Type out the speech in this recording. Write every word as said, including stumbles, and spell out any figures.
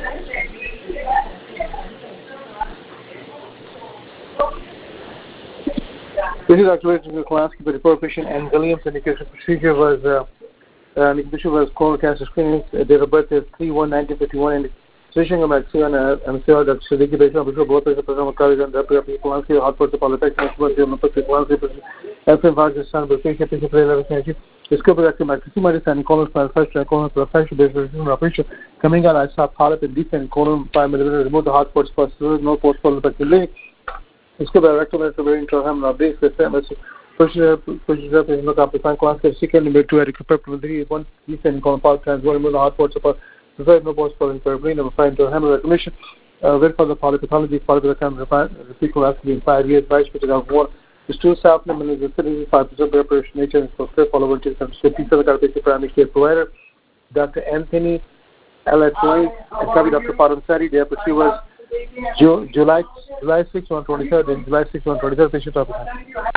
This is activated in Kolansky, but the prohibition and Williams indication procedure was uh, uh, the condition was colon cancer screening. Uh, date of birth is three one nineteen fifty-one, and the decision of Maxion and Sarah Doctor Siddiqui based on both of the program of college and the Kolansky hot port politics and the Kolansky F M Vargas son of patient patient player discovered that maximum and colon manufacture and colon manufacture based on operation coming out. I saw polyp and deep and colon five millimeter remove the hot ports first, no post colon bacteria. इसके बाद rectometry intrahem na base with them procedure procedure is not applying class second number two equipped with three one decent compound trans one with the hot ports support provide no post for interbbrain number five to hammer recognition uh wait for the polypathology polypathology repeat class in five years vice president of one is two south number is five percent preparation nature and for follower to some piece of the primary care provider Doctor Anthony L at White and Doctor Param Sari their procedure was July July sixth, one twenty-third and July sixth, one twenty-third patient officer.